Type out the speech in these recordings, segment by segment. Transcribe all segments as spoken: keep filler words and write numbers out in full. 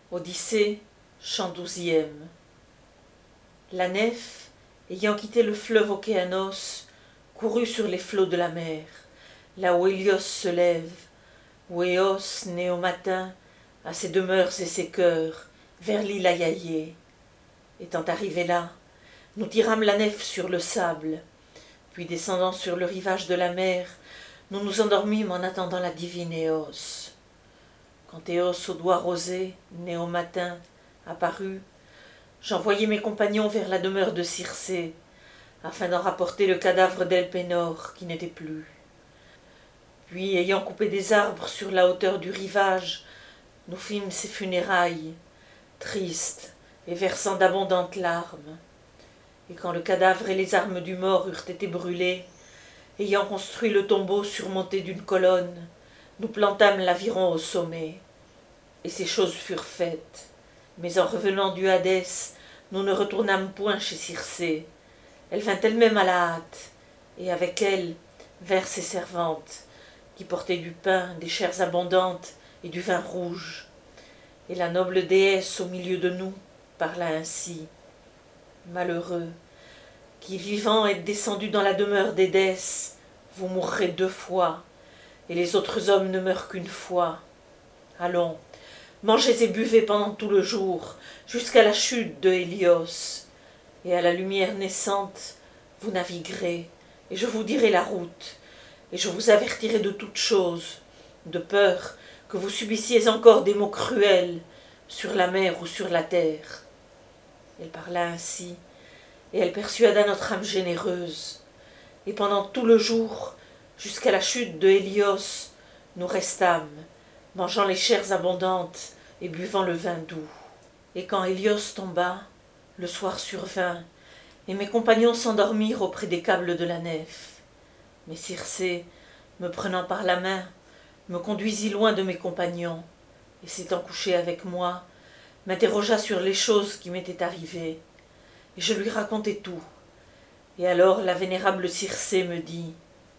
Odyssée, chant douzième. La nef, ayant quitté le fleuve Océanos, courut sur les flots de la mer, là où Hélios se lève, où Éos, né au matin, a ses demeures et ses cœurs, vers l'île Aiaïé. Étant arrivés là, nous tirâmes la nef sur le sable, puis descendant sur le rivage de la mer, nous nous endormîmes en attendant la divine Éos. Quand Éos aux doigts rosés, né au matin, apparut, j'envoyai mes compagnons vers la demeure de Circé, afin d'en rapporter le cadavre d'Elpénor, qui n'était plus. Puis, ayant coupé des arbres sur la hauteur du rivage, nous fîmes ses funérailles, tristes et versant d'abondantes larmes. Et quand le cadavre et les armes du mort eurent été brûlés, ayant construit le tombeau surmonté d'une colonne, nous plantâmes l'aviron au sommet. Et ces choses furent faites. Mais en revenant du Hadès, nous ne retournâmes point chez Circé. Elle vint elle-même à la hâte, et avec elle vers ses servantes, qui portaient du pain, des chairs abondantes et du vin rouge. Et la noble déesse au milieu de nous parla ainsi. Malheureux, qui vivant êtes descendus dans la demeure d'Édès, vous mourrez deux fois, et les autres hommes ne meurent qu'une fois. Allons, mangez et buvez pendant tout le jour, jusqu'à la chute de Hélios, et à la lumière naissante, vous naviguerez, et je vous dirai la route, et je vous avertirai de toutes choses, de peur que vous subissiez encore des maux cruels, sur la mer ou sur la terre. Elle parla ainsi, et elle persuada notre âme généreuse, et pendant tout le jour, jusqu'à la chute de Hélios, nous restâmes, mangeant les chairs abondantes et buvant le vin doux. Et quand Hélios tomba, le soir survint, et mes compagnons s'endormirent auprès des câbles de la nef. Mais Circé, me prenant par la main, me conduisit loin de mes compagnons, et s'étant couchée avec moi, m'interrogea sur les choses qui m'étaient arrivées, et je lui racontai tout. Et alors la vénérable Circé me dit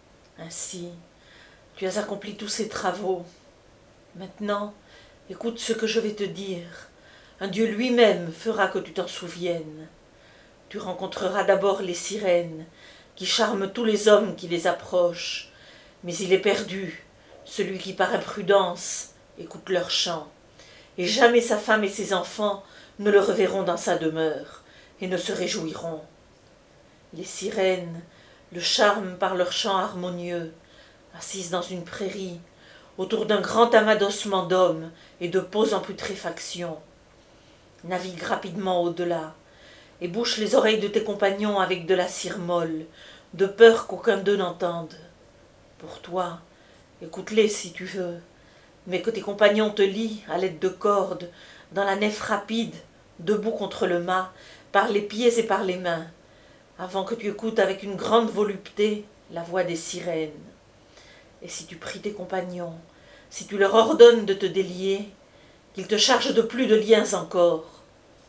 « Ainsi, tu as accompli tous ces travaux. Maintenant, écoute ce que je vais te dire. Un Dieu lui-même fera que tu t'en souviennes. Tu rencontreras d'abord les sirènes, qui charment tous les hommes qui les approchent. Mais il est perdu, celui qui par imprudence écoute leur chant. Et jamais sa femme et ses enfants ne le reverront dans sa demeure, et ne se réjouiront. Les sirènes le charment par leur chant harmonieux, assises dans une prairie, autour d'un grand amas d'ossements d'hommes et de peaux en putréfaction. Navigue rapidement au-delà, et bouche les oreilles de tes compagnons avec de la cire molle, de peur qu'aucun d'eux n'entende. Pour toi, écoute-les si tu veux, mais que tes compagnons te lient à l'aide de cordes, dans la nef rapide, debout contre le mât, par les pieds et par les mains, avant que tu écoutes avec une grande volupté la voix des sirènes. Et si tu pries tes compagnons, si tu leur ordonnes de te délier, qu'ils te chargent de plus de liens encore.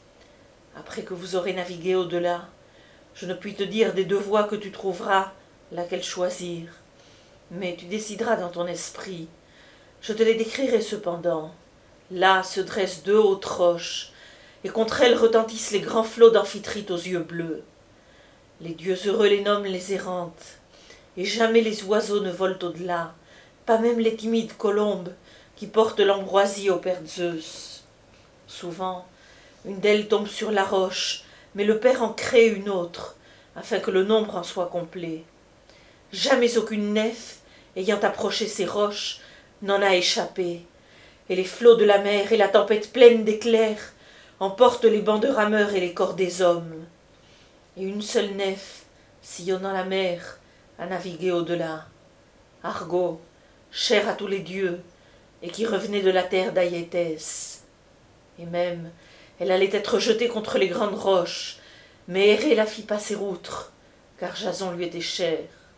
Après que vous aurez navigué au-delà, je ne puis te dire des deux voies que tu trouveras laquelle choisir, mais tu décideras dans ton esprit. Je te les décrirai cependant. Là se dressent deux hautes roches, et contre elles retentissent les grands flots d'amphitrite aux yeux bleus. Les dieux heureux les nomment les errantes, et jamais les oiseaux ne volent au-delà, pas même les timides colombes qui portent l'ambroisie au père Zeus. Souvent, une d'elles tombe sur la roche, mais le père en crée une autre, afin que le nombre en soit complet. Jamais aucune nef, ayant approché ces roches, n'en a échappé, et les flots de la mer et la tempête pleine d'éclairs emportent les bancs de rameurs et les corps des hommes. Et une seule nef, sillonnant la mer, a navigué au-delà. Argo, chère à tous les dieux, et qui revenait de la terre d'Aïétès. Et même, elle allait être jetée contre les grandes roches, mais Hérée la fit passer outre, car Jason lui était cher.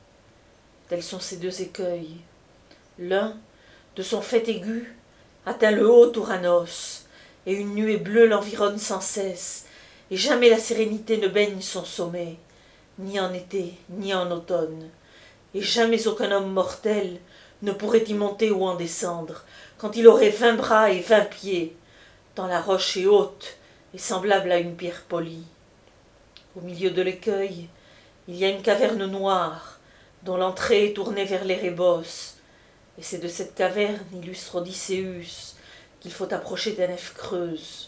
Tels sont ces deux écueils. L'un, de son faîte aigu, atteint le haut Ouranos, et une nuée bleue l'environne sans cesse, et jamais la sérénité ne baigne son sommet, ni en été, ni en automne, et jamais aucun homme mortel ne pourrait y monter ou en descendre, quand il aurait vingt bras et vingt pieds, tant la roche est haute et semblable à une pierre polie. Au milieu de l'écueil, il y a une caverne noire, dont l'entrée est tournée vers l'Érébos, et c'est de cette caverne, illustre Odysseus, qu'il faut approcher ta nef creuse.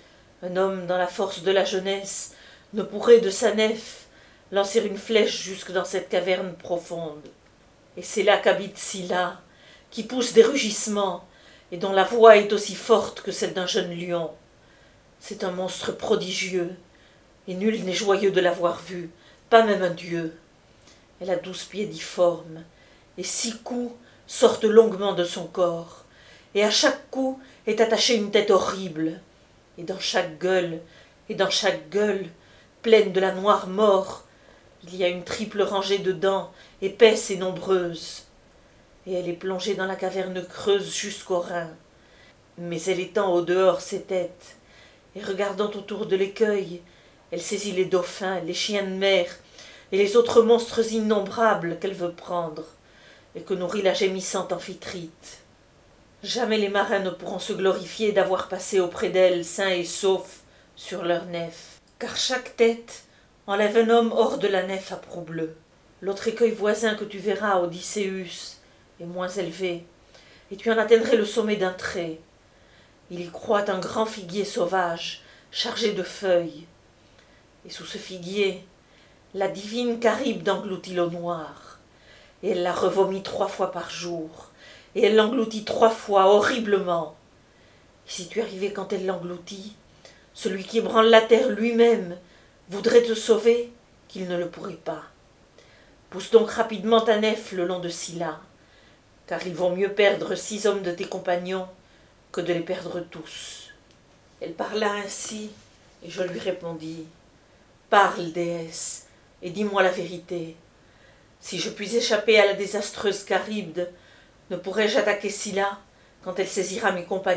Un homme dans la force de la jeunesse ne pourrait de sa nef lancer une flèche jusque dans cette caverne profonde. Et c'est là qu'habite Scylla, qui pousse des rugissements, et dont la voix est aussi forte que celle d'un jeune lion. C'est un monstre prodigieux, et nul n'est joyeux de l'avoir vu, pas même un dieu. Elle a douze pieds difformes, et six coups sortent longuement de son corps, et à chaque coup est attachée une tête horrible, et dans chaque gueule, et dans chaque gueule, pleine de la noire mort, il y a une triple rangée de dents, épaisses et nombreuses, et elle est plongée dans la caverne creuse jusqu'aux reins. Mais elle étend au dehors ses têtes, et regardant autour de l'écueil, elle saisit les dauphins, les chiens de mer, et les autres monstres innombrables qu'elle veut prendre, et que nourrit la gémissante Amphitrite. Jamais les marins ne pourront se glorifier d'avoir passé auprès d'elle sains et saufs sur leur nef, car chaque tête enlève un homme hors de la nef à proue bleue. L'autre écueil voisin que tu verras, Odysseus, est moins élevé, et tu en atteindrais le sommet d'un trait. Il y croît un grand figuier sauvage, chargé de feuilles, et sous ce figuier, la divine Charybde engloutit l'eau noire, et elle la revomit trois fois par jour, et elle l'engloutit trois fois horriblement. Et si tu arrivais quand elle l'engloutit, celui qui ébranle la terre lui-même voudrait te sauver, qu'il ne le pourrait pas. Pousse donc rapidement ta nef le long de Scylla, car il vaut mieux perdre six hommes de tes compagnons que de les perdre tous. Elle parla ainsi, et je lui répondis, « Parle, déesse, et dis-moi la vérité. Si je puis échapper à la désastreuse Charybde, ne pourrais-je attaquer Scylla quand elle saisira mes compagnons ?»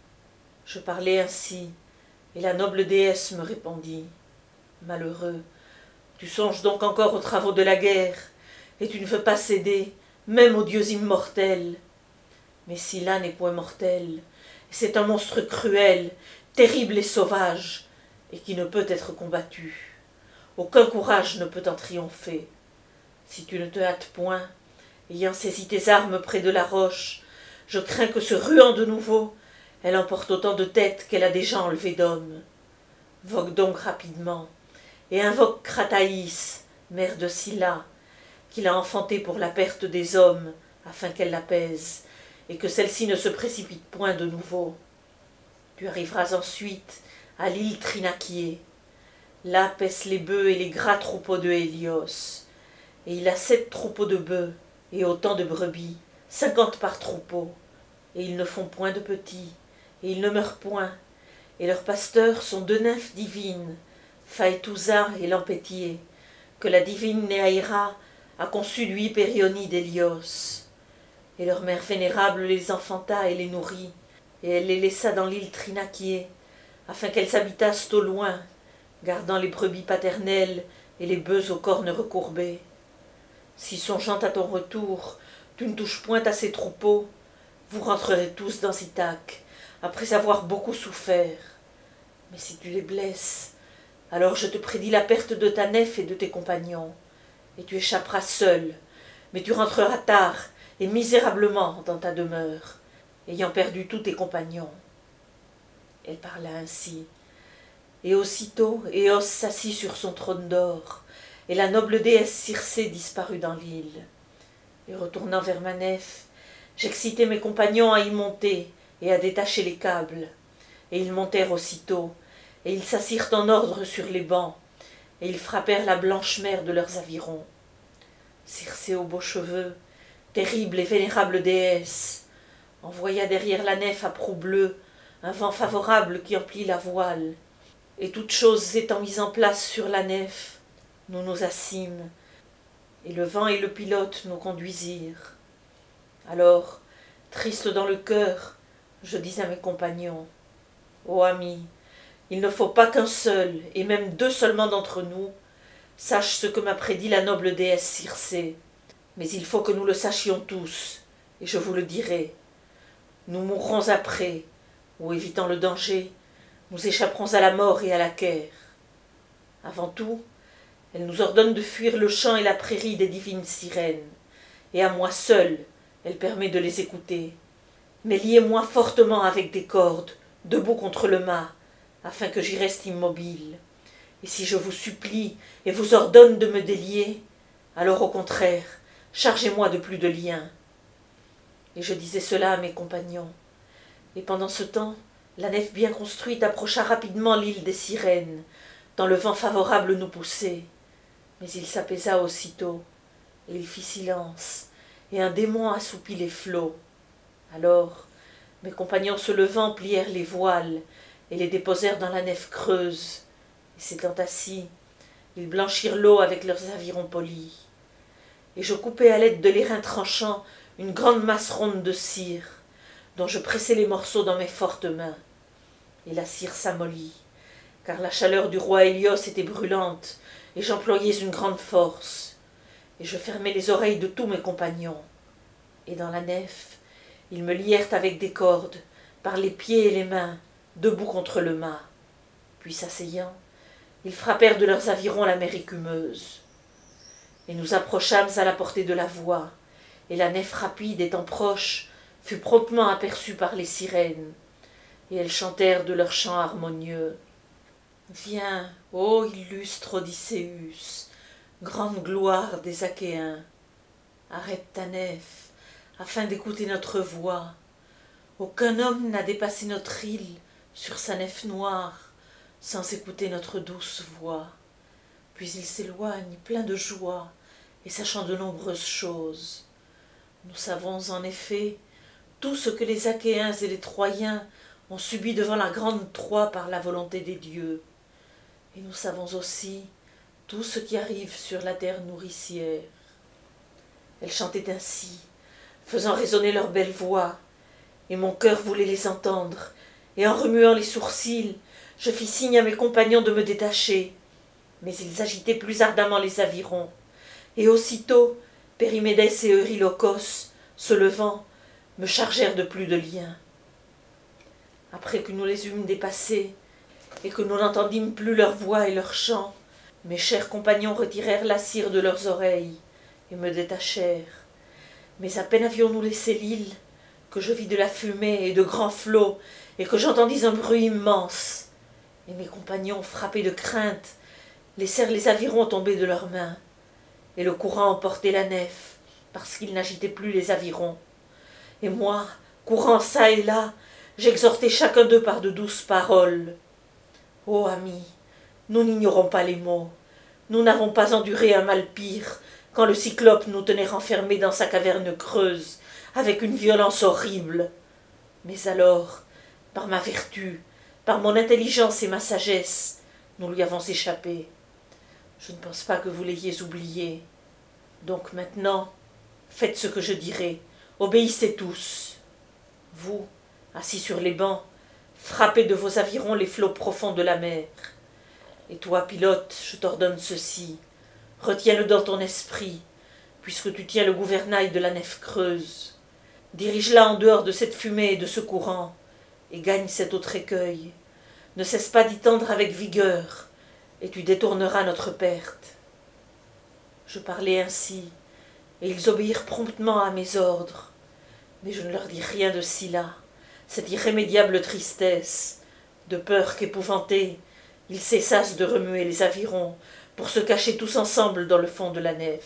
Je parlais ainsi, et la noble déesse me répondit, « Malheureux, tu songes donc encore aux travaux de la guerre, et tu ne veux pas céder, même aux dieux immortels. Mais Scylla n'est point mortelle, c'est un monstre cruel, terrible et sauvage, et qui ne peut être combattu. Aucun courage ne peut en triompher. Si tu ne te hâtes point, ayant saisi tes armes près de la roche, je crains que, se ruant de nouveau, elle emporte autant de têtes qu'elle a déjà enlevées d'hommes. Vogue donc rapidement, et invoque Krataïs, mère de Scylla, qu'il a enfantée pour la perte des hommes, afin qu'elle l'apaise, et que celle-ci ne se précipite point de nouveau. Tu arriveras ensuite à l'île Thrinakié. Là paissent les bœufs et les gras troupeaux de Hélios, et il a sept troupeaux de bœufs et autant de brebis, cinquante par troupeau, et ils ne font point de petits, et ils ne meurent point, et leurs pasteurs sont deux nymphes divines, Phaétousa et Lampétié, que la divine Néaïra a conçu lui Périonie d'Hélios. Et leur mère vénérable les enfanta et les nourrit, et elle les laissa dans l'île Thrinakié, afin qu'elles habitassent au loin, gardant les brebis paternelles et les bœufs aux cornes recourbées. Si songeant à ton retour, tu ne touches point à ces troupeaux, vous rentrerez tous dans Ithaque, après avoir beaucoup souffert. Mais si tu les blesses, alors je te prédis la perte de ta nef et de tes compagnons, et tu échapperas seul, mais tu rentreras tard et misérablement dans ta demeure, ayant perdu tous tes compagnons. » Elle parla ainsi, et aussitôt Éos s'assit sur son trône d'or, et la noble déesse Circé disparut dans l'île. Et retournant vers ma nef, j'excitai mes compagnons à y monter et à détacher les câbles, et ils montèrent aussitôt, et ils s'assirent en ordre sur les bancs, et ils frappèrent la blanche mer de leurs avirons. Circé aux beaux cheveux, terrible et vénérable déesse, envoya derrière la nef à proue bleue un vent favorable qui emplit la voile, et toutes choses étant mises en place sur la nef, nous nous assîmes, et le vent et le pilote nous conduisirent. Alors, triste dans le cœur, je dis à mes compagnons, « Ô amis, il ne faut pas qu'un seul, et même deux seulement d'entre nous, sache ce que m'a prédit la noble déesse Circé, mais il faut que nous le sachions tous, et je vous le dirai. Nous mourrons après, où, évitant le danger, nous échapperons à la mort et à la guerre. Avant tout, elle nous ordonne de fuir le champ et la prairie des divines sirènes, et à moi seule, elle permet de les écouter. Mais liez-moi fortement avec des cordes, debout contre le mât, afin que j'y reste immobile. Et si je vous supplie et vous ordonne de me délier, alors au contraire, chargez-moi de plus de liens. Et je disais cela à mes compagnons. Et pendant ce temps, la nef bien construite approcha rapidement l'île des sirènes, tant le vent favorable nous poussait. Mais il s'apaisa aussitôt, et il fit silence, et un démon assoupit les flots. Alors, mes compagnons se levant plièrent les voiles, et les déposèrent dans la nef creuse, et s'étant assis, ils blanchirent l'eau avec leurs avirons polis. Et je coupai à l'aide de l'airain tranchant une grande masse ronde de cire, dont je pressai les morceaux dans mes fortes mains. Et la cire s'amollit, car la chaleur du roi Hélios était brûlante, et j'employais une grande force. Et je fermai les oreilles de tous mes compagnons. Et dans la nef, ils me lièrent avec des cordes, par les pieds et les mains, debout contre le mât. Puis s'asseyant, ils frappèrent de leurs avirons la mer écumeuse. Et nous approchâmes à la portée de la voix, et la nef rapide étant proche, fut promptement aperçue par les sirènes, et elles chantèrent de leurs chants harmonieux. Viens, ô illustre Odysseus, grande gloire des Achéens, arrête ta nef, afin d'écouter notre voix. Aucun homme n'a dépassé notre île sur sa nef noire, sans écouter notre douce voix. Puis il s'éloigne plein de joie, et sachant de nombreuses choses. Nous savons en effet tout ce que les Achéens et les Troyens ont subi devant la grande Troie par la volonté des dieux. Et nous savons aussi tout ce qui arrive sur la terre nourricière. Elles chantaient ainsi, faisant résonner leurs belles voix, et mon cœur voulait les entendre, et en remuant les sourcils, je fis signe à mes compagnons de me détacher, mais ils agitaient plus ardemment les avirons, et aussitôt Périmédès et Eurylocos, se levant, me chargèrent de plus de liens. Après que nous les eûmes dépassés, et que nous n'entendîmes plus leur voix et leurs chants, mes chers compagnons retirèrent la cire de leurs oreilles, et me détachèrent. Mais à peine avions-nous laissé l'île, que je vis de la fumée et de grands flots, et que j'entendis un bruit immense. Et mes compagnons, frappés de crainte, laissèrent les avirons tomber de leurs mains, et le courant emportait la nef, parce qu'il n'agitait plus les avirons. Et moi, courant çà et là, j'exhortai chacun d'eux par de douces paroles. Ô amis, nous n'ignorons pas les maux, nous n'avons pas enduré un mal pire, quand le cyclope nous tenait renfermés dans sa caverne creuse, avec une violence horrible. Mais alors, par ma vertu, par mon intelligence et ma sagesse, nous lui avons échappé. Je ne pense pas que vous l'ayez oublié. Donc maintenant, faites ce que je dirai, obéissez tous. Vous, assis sur les bancs, frappez de vos avirons les flots profonds de la mer. Et toi, pilote, je t'ordonne ceci, retiens-le dans ton esprit, puisque tu tiens le gouvernail de la nef creuse. Dirige-la en dehors de cette fumée et de ce courant, et gagne cet autre écueil. Ne cesse pas d'y tendre avec vigueur, et tu détourneras notre perte. Je parlais ainsi, et ils obéirent promptement à mes ordres. Mais je ne leur dis rien de Scylla, cette irrémédiable tristesse, de peur qu'épouvantés, ils cessassent de remuer les avirons pour se cacher tous ensemble dans le fond de la nef.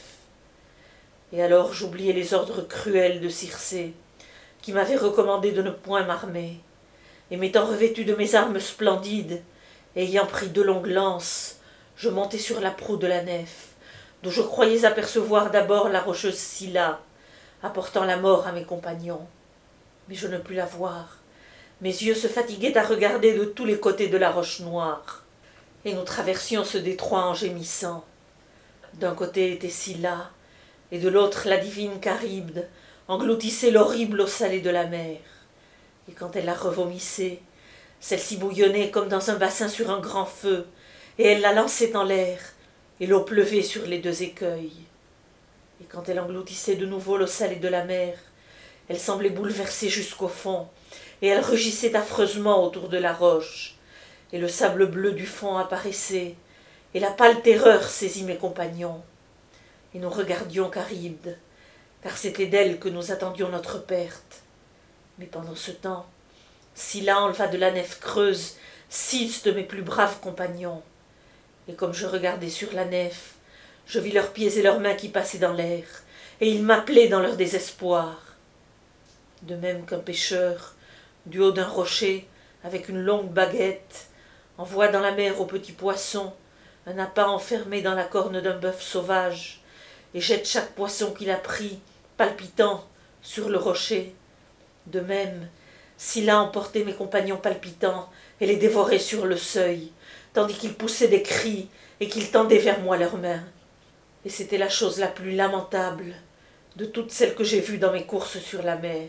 Et alors j'oubliai les ordres cruels de Circé, qui m'avait recommandé de ne point m'armer, et m'étant revêtu de mes armes splendides, ayant pris deux longues lances, je montai sur la proue de la nef, d'où je croyais apercevoir d'abord la rocheuse Scylla, apportant la mort à mes compagnons. Mais je ne pus la voir. Mes yeux se fatiguaient à regarder de tous les côtés de la roche noire, et nous traversions ce détroit en gémissant. D'un côté était Scylla, et de l'autre la divine Charybde engloutissait l'horrible eau salée de la mer. Et quand elle la revomissait, celle-ci bouillonnait comme dans un bassin sur un grand feu, et elle la lançait en l'air, et l'eau pleuvait sur les deux écueils. Et quand elle engloutissait de nouveau l'eau salée de la mer, elle semblait bouleversée jusqu'au fond, et elles rugissaient affreusement autour de la roche, et le sable bleu du fond apparaissait, et la pâle terreur saisit mes compagnons. Et nous regardions Charybde, car c'était d'elle que nous attendions notre perte. Mais pendant ce temps, Scylla enleva de la nef creuse six de mes plus braves compagnons. Et comme je regardais sur la nef, je vis leurs pieds et leurs mains qui passaient dans l'air, et ils m'appelaient dans leur désespoir. De même qu'un pêcheur, du haut d'un rocher, avec une longue baguette, envoie dans la mer aux petits poissons un appât enfermé dans la corne d'un bœuf sauvage, et jette chaque poisson qu'il a pris, palpitant, sur le rocher. De même, Scylla emportait mes compagnons palpitants et les dévorait sur le seuil, tandis qu'ils poussaient des cris et qu'ils tendaient vers moi leurs mains. Et c'était la chose la plus lamentable de toutes celles que j'ai vues dans mes courses sur la mer.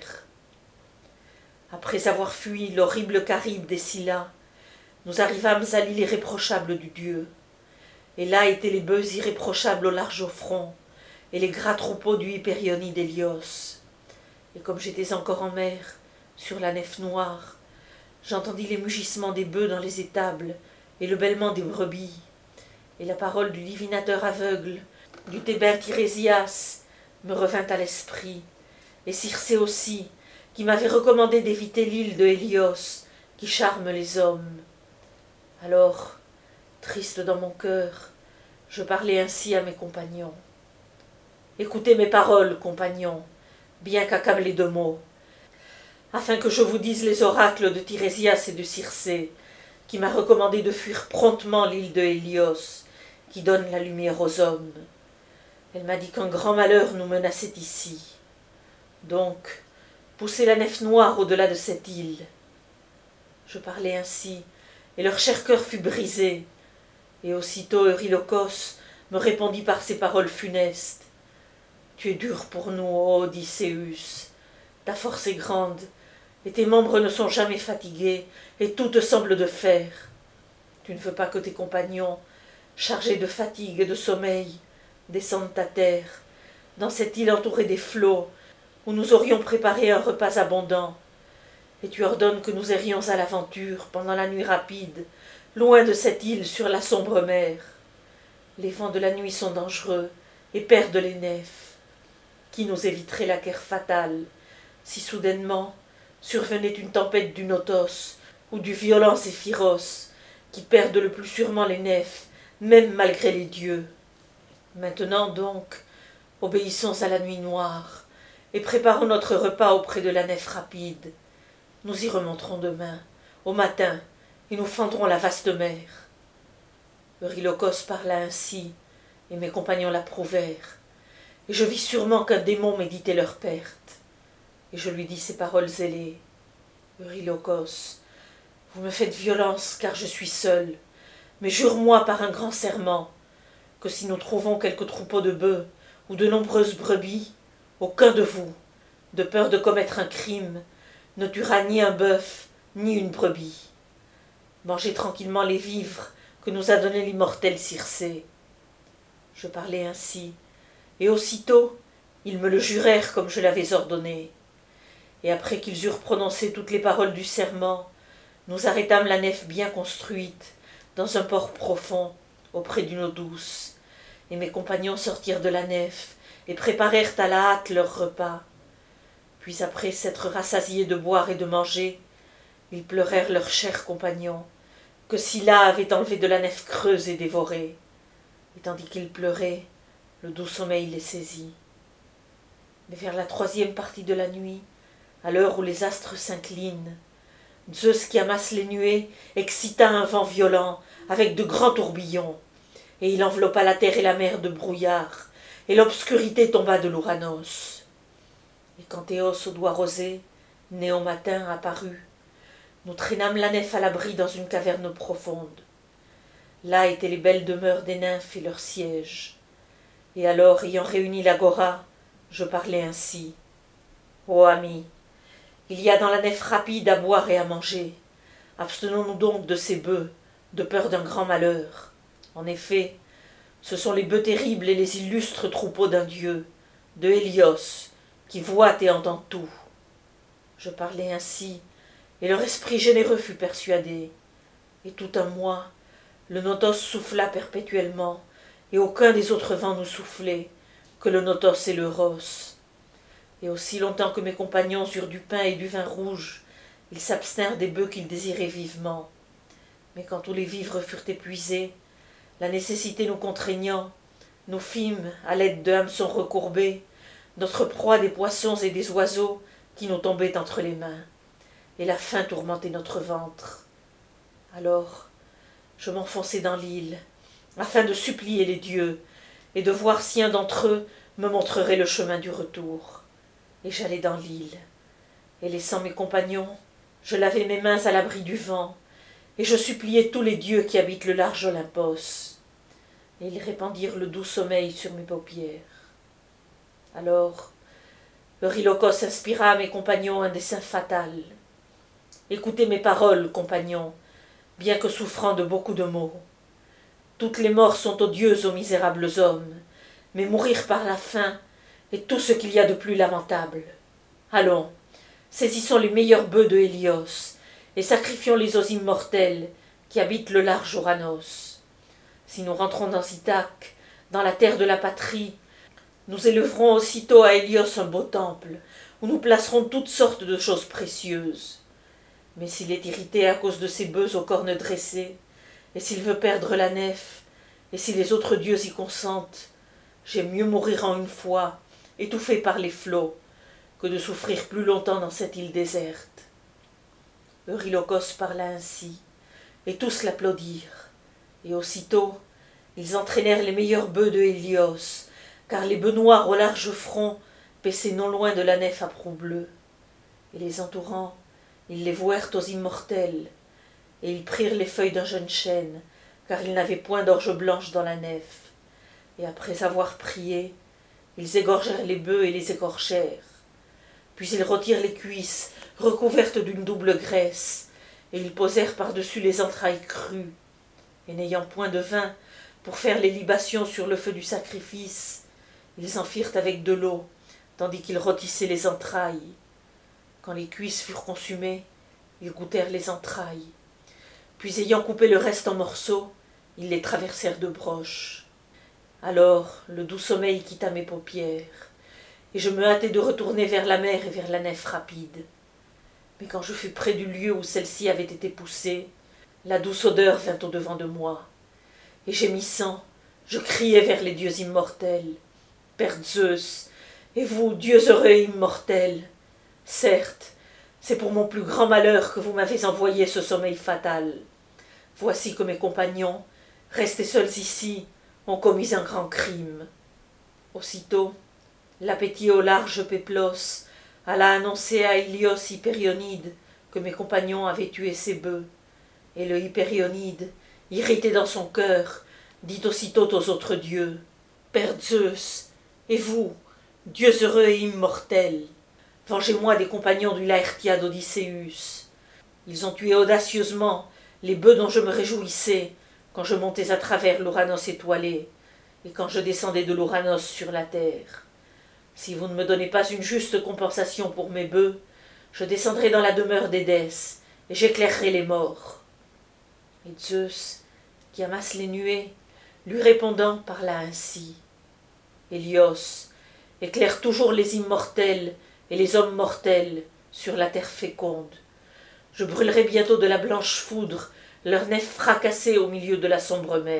Après avoir fui l'horrible Charybde et Scylla, nous arrivâmes à l'île irréprochable du dieu. Et là étaient les bœufs irréprochables au large front, et les gras troupeaux du Hypérioni d'Hélios. Et comme j'étais encore en mer, sur la nef noire, j'entendis les mugissements des bœufs dans les étables, et le bêlement des brebis. Et la parole du divinateur aveugle, du Thébain Tirésias, me revint à l'esprit, et Circé aussi, qui m'avait recommandé d'éviter l'île de Hélios, qui charme les hommes. Alors, triste dans mon cœur, je parlais ainsi à mes compagnons. Écoutez mes paroles, compagnons, bien qu'accablés de mots, afin que je vous dise les oracles de Tirésias et de Circé, qui m'a recommandé de fuir promptement l'île de Hélios, qui donne la lumière aux hommes. Elle m'a dit qu'un grand malheur nous menaçait ici. Donc, poussez la nef noire au-delà de cette île. Je parlais ainsi, et leur cher cœur fut brisé. Et aussitôt Eurylochos me répondit par ces paroles funestes. Tu es dur pour nous, ô Odysseus. Ta force est grande, et tes membres ne sont jamais fatigués, et tout te semble de fer. Tu ne veux pas que tes compagnons, chargés de fatigue et de sommeil, descendent à terre, dans cette île entourée des flots, où nous aurions préparé un repas abondant. Et tu ordonnes que nous errions à l'aventure pendant la nuit rapide, loin de cette île sur la sombre mer. Les vents de la nuit sont dangereux et perdent les nefs. Qui nous éviterait la guerre fatale, si soudainement survenait une tempête du Notos ou du violent Zéphyros, qui perdent le plus sûrement les nefs, même malgré les dieux. Maintenant donc, obéissons à la nuit noire, et préparons notre repas auprès de la nef rapide. Nous y remonterons demain, au matin, et nous fendrons la vaste mer. Eurylochos parla ainsi, et mes compagnons l'approuvèrent, et je vis sûrement qu'un démon méditait leur perte. Et je lui dis ces paroles ailées. Eurylochos, vous me faites violence car je suis seul, mais jure-moi par un grand serment que si nous trouvons quelques troupeaux de bœufs ou de nombreuses brebis, aucun de vous, de peur de commettre un crime, ne tuera ni un bœuf ni une brebis. Mangez tranquillement les vivres que nous a donnés l'immortel Circé. Je parlais ainsi, et aussitôt ils me le jurèrent comme je l'avais ordonné. Et après qu'ils eurent prononcé toutes les paroles du serment, nous arrêtâmes la nef bien construite, dans un port profond, auprès d'une eau douce, et mes compagnons sortirent de la nef et préparèrent à la hâte leur repas. Puis après s'être rassasiés de boire et de manger, ils pleurèrent leurs chers compagnons, que Scylla avait enlevés de la nef creuse et dévorés. Et tandis qu'ils pleuraient, le doux sommeil les saisit. Mais vers la troisième partie de la nuit, à l'heure où les astres s'inclinent, Zeus qui amasse les nuées excita un vent violent avec de grands tourbillons, et il enveloppa la terre et la mer de brouillard, et l'obscurité tomba de l'Ouranos. Et quand Théos aux doigts rosés, né au matin, apparut, nous traînâmes la nef à l'abri dans une caverne profonde. Là étaient les belles demeures des nymphes et leurs sièges. Et alors, ayant réuni l'agora, je parlais ainsi. Ô amis, il y a dans la nef rapide à boire et à manger. Abstenons-nous donc de ces bœufs, de peur d'un grand malheur. En effet, ce sont les bœufs terribles et les illustres troupeaux d'un dieu, de Hélios, qui voit et entend tout. Je parlais ainsi, et leur esprit généreux fut persuadé. Et tout un mois, le notos souffla perpétuellement, et aucun des autres vents nous soufflait que le notos et l'euros. Et aussi longtemps que mes compagnons eurent du pain et du vin rouge, ils s'abstinrent des bœufs qu'ils désiraient vivement. Mais quand tous les vivres furent épuisés, la nécessité nous contraignant, nous fîmes, à l'aide de hameçons recourbés, notre proie des poissons et des oiseaux qui nous tombaient entre les mains, et la faim tourmentait notre ventre. Alors, je m'enfonçai dans l'île, afin de supplier les dieux, et de voir si un d'entre eux me montrerait le chemin du retour. Et j'allai dans l'île, et laissant mes compagnons, je lavai mes mains à l'abri du vent, et je suppliai tous les dieux qui habitent le large Olympos. Et ils répandirent le doux sommeil sur mes paupières. Alors, Eurylochos inspira à mes compagnons un dessein fatal. Écoutez mes paroles, compagnons, bien que souffrant de beaucoup de maux. Toutes les morts sont odieuses aux misérables hommes, mais mourir par la faim est tout ce qu'il y a de plus lamentable. Allons, saisissons les meilleurs bœufs de Hélios, et sacrifions-les aux immortels qui habitent le large Oranos. Si nous rentrons dans Ithaque, dans la terre de la patrie, nous élèverons aussitôt à Hélios un beau temple, où nous placerons toutes sortes de choses précieuses. Mais s'il est irrité à cause de ces bœufs aux cornes dressées, et s'il veut perdre la nef, et si les autres dieux y consentent, j'aime mieux mourir en une fois, étouffé par les flots, que de souffrir plus longtemps dans cette île déserte. Eurylochos parla ainsi, et tous l'applaudirent, et aussitôt ils entraînèrent les meilleurs bœufs de Hélios, car les bœufs noirs au large front paissaient non loin de la nef à proue bleue. Et les entourant, ils les vouèrent aux immortels, et ils prirent les feuilles d'un jeune chêne, car ils n'avaient point d'orge blanche dans la nef. Et après avoir prié, ils égorgèrent les bœufs et les écorchèrent. Puis ils retirent les cuisses, recouvertes d'une double graisse, et ils posèrent par-dessus les entrailles crues. Et n'ayant point de vin pour faire les libations sur le feu du sacrifice, ils en firent avec de l'eau, tandis qu'ils rôtissaient les entrailles. Quand les cuisses furent consumées, ils goûtèrent les entrailles. Puis ayant coupé le reste en morceaux, ils les traversèrent de broches. Alors le doux sommeil quitta mes paupières, et je me hâtai de retourner vers la mer et vers la nef rapide. Mais quand je fus près du lieu où celle-ci avait été poussée, la douce odeur vint au-devant de moi. Et gémissant, je criai vers les dieux immortels. « Père Zeus, et vous, dieux heureux et immortels, certes, c'est pour mon plus grand malheur que vous m'avez envoyé ce sommeil fatal. Voici que mes compagnons, restés seuls ici, ont commis un grand crime. » Aussitôt, l'appétit au large Péplos alla annoncer à Hélios Hypérionide que mes compagnons avaient tué ses bœufs, et le Hypérionide, irrité dans son cœur, dit aussitôt aux autres dieux, « Père Zeus, et vous, dieux heureux et immortels, vengez-moi des compagnons du Laërtiade Odysseus. Ils ont tué audacieusement les bœufs dont je me réjouissais quand je montais à travers l'Ouranos étoilé, et quand je descendais de l'Ouranos sur la terre. Si vous ne me donnez pas une juste compensation pour mes bœufs, je descendrai dans la demeure d'Édès, et j'éclairerai les morts. » Et Zeus, qui amasse les nuées, lui répondant parla ainsi. « Hélios, éclaire toujours les immortels et les hommes mortels sur la terre féconde. Je brûlerai bientôt de la blanche foudre leur nef fracassée au milieu de la sombre mer. »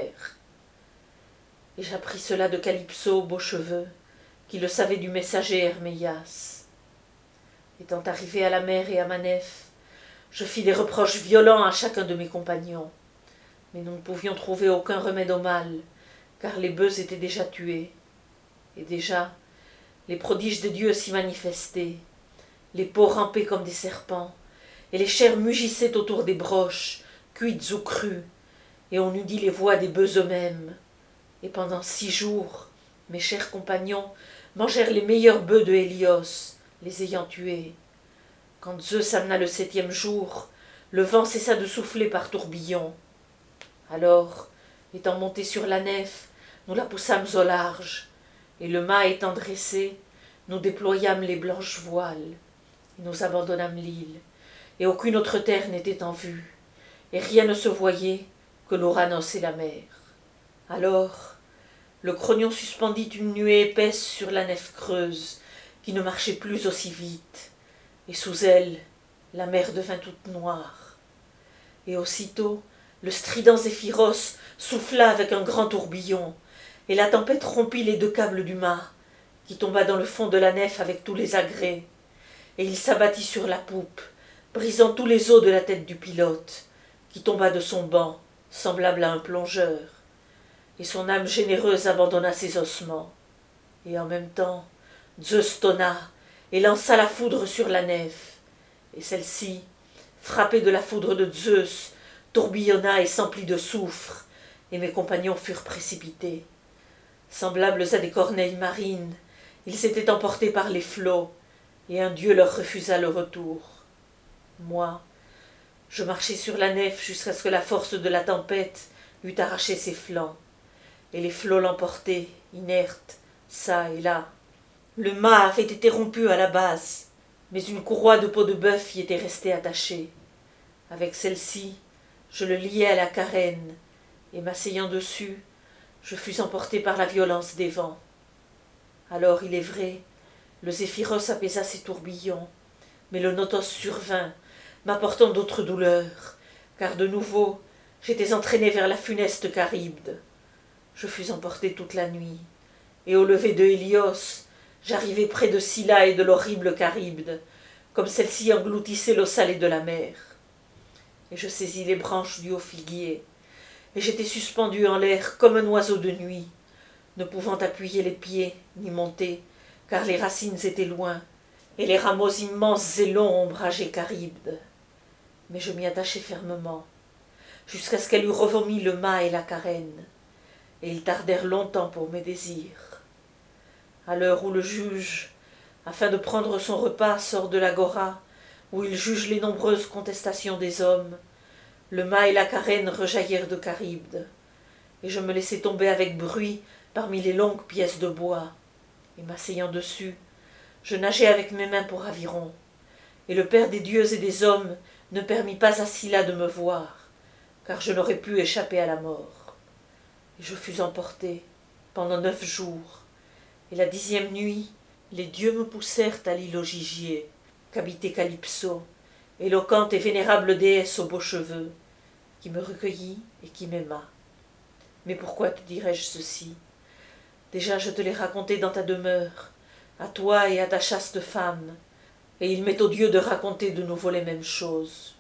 Et j'appris cela de Calypso, beaux cheveux, qui le savait du messager Herméias. Étant arrivé à la mer et à ma nef, je fis des reproches violents à chacun de mes compagnons, mais nous ne pouvions trouver aucun remède au mal, car les bœufs étaient déjà tués. Et déjà, les prodiges des dieux s'y manifestaient, les peaux rampaient comme des serpents, et les chairs mugissaient autour des broches, cuites ou crues, et on eût dit les voix des bœufs eux-mêmes. Et pendant six jours, mes chers compagnons mangèrent les meilleurs bœufs de Hélios, les ayant tués. Quand Zeus amena le septième jour, le vent cessa de souffler par tourbillons. Alors, étant montés sur la nef, nous la poussâmes au large, et le mât étant dressé, nous déployâmes les blanches voiles, et nous abandonnâmes l'île, et aucune autre terre n'était en vue, et rien ne se voyait que l'Ouranos et la mer. Alors, le crognon suspendit une nuée épaisse sur la nef creuse, qui ne marchait plus aussi vite, et sous elle, la mer devint toute noire. Et aussitôt, le strident Zéphyros souffla avec un grand tourbillon, et la tempête rompit les deux câbles du mât, qui tomba dans le fond de la nef avec tous les agrès, et il s'abattit sur la poupe, brisant tous les os de la tête du pilote, qui tomba de son banc, semblable à un plongeur, et son âme généreuse abandonna ses ossements. Et en même temps, Zeus tonna et lança la foudre sur la nef, et celle-ci, frappée de la foudre de Zeus, tourbillonna et s'emplit de soufre, et mes compagnons furent précipités. Semblables à des corneilles marines, ils étaient emportés par les flots, et un dieu leur refusa le retour. Moi, je marchai sur la nef jusqu'à ce que la force de la tempête eût arraché ses flancs, et les flots l'emportaient, inerte, çà et là. Le mât avait été rompu à la base, mais une courroie de peau de bœuf y était restée attachée. Avec celle-ci, je le liai à la carène, et m'asseyant dessus, je fus emporté par la violence des vents. Alors, il est vrai, le Zéphyros apaisa ses tourbillons, mais le Notos survint, m'apportant d'autres douleurs, car de nouveau, j'étais entraîné vers la funeste Charybde. Je fus emporté toute la nuit, et au lever de Hélios, j'arrivai près de Scylla et de l'horrible Charybde, comme celle-ci engloutissait l'eau salée de la mer. Et je saisis les branches du haut figuier, et j'étais suspendu en l'air comme un oiseau de nuit, ne pouvant appuyer les pieds ni monter, car les racines étaient loin, et les rameaux immenses et longs ombrageaient Charybde. Mais je m'y attachai fermement, jusqu'à ce qu'elle eût revomi le mât et la carène, et ils tardèrent longtemps pour mes désirs. À l'heure où le juge, afin de prendre son repas, sort de l'agora, où il juge les nombreuses contestations des hommes, le mât et la carène rejaillirent de Charybde, et je me laissai tomber avec bruit parmi les longues pièces de bois, et m'asseyant dessus, je nageai avec mes mains pour aviron, et le père des dieux et des hommes ne permit pas à Scylla de me voir, car je n'aurais pu échapper à la mort. Et je fus emporté pendant neuf jours, et la dixième nuit, les dieux me poussèrent à l'île aux Gigier, qu'habitait Calypso, éloquente et vénérable déesse aux beaux cheveux, qui me recueillit et qui m'aima. Mais pourquoi te dirais-je ceci? Déjà je te l'ai raconté dans ta demeure, à toi et à ta chaste femme, et il m'est odieux de raconter de nouveau les mêmes choses.